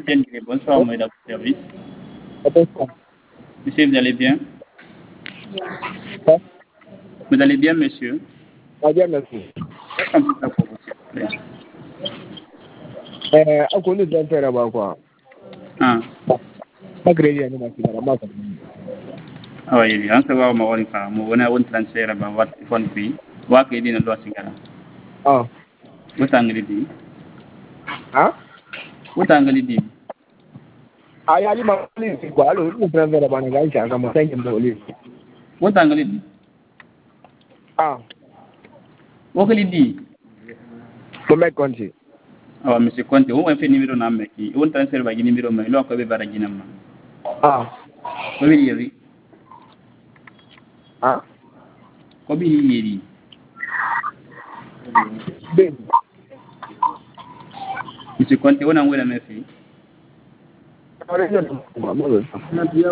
Gré, bonsoir, madame service. Bonsoir. Monsieur, vous allez bien? Vous allez bien, monsieur? Ah bien, merci. Qu'est-ce qu'on peut faire pour vous, s'il vous plaît? On connaît bien faire là-bas, quoi. Ah, Pas créer un machine à la masse. ah oui, on se voit au Maroc, on a un transfert à votre téléphone, puis, voir qu'il y a une loi cigara. Ah. Vous t'engueulez dit? Hein? Vous t'engueulez dit? Ah, il y a des machines, c'est quoi? Alors, on prend vers la banque, il y a un matin qui me dit. Vous t'engueulez dit? Ah. Vous qu'elle dit? Pour mettre compte. Ah, monsieur Conte, vous avez fait numéro n'a qui, vous transfert va numéro, mais l'on peut pas gagner. Ah. Vous voyez, oui. Ah. Vous voyez, Ben. monsieur Conte, on a envoyé la meuf. Alors,